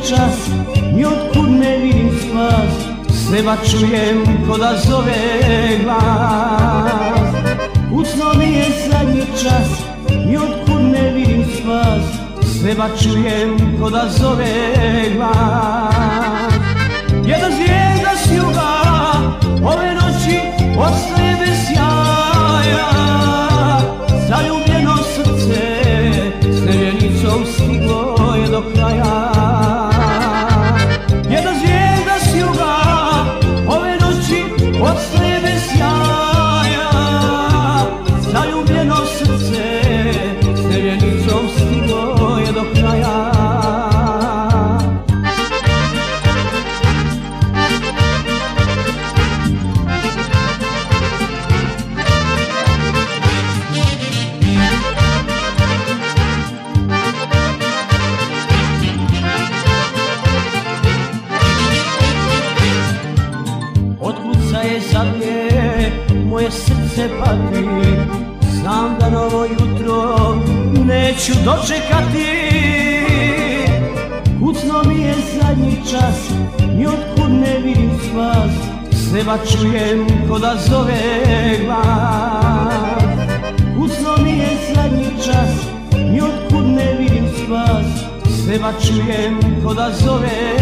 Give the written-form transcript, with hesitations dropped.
čas, niotkud ne vidim spas, s neba čujem ko da zove glas. Kucno mi je zadnji čas, niotkud ne vidim spas, s neba čujem ko da zove glas. Jedna zvijezda s juga ove noći ostaje bez sjaja, zaljubljeno srce s nevjernicom stiglo je do kraja. Jedna zvijezda s juga ove noći ostaje bez sjaja, zaljubljeno srce s nevjernicom stiglo je do kraja. Zadnje moje srce pati, znam da novo jutro neću dočekati. Kucno mi je zadnji čas, niotkud ne vidim spas, s neba čujem ko da zove glas. Kucno mi je zadnji čas, niotkud ne vidim spas, s neba čujem ko da zove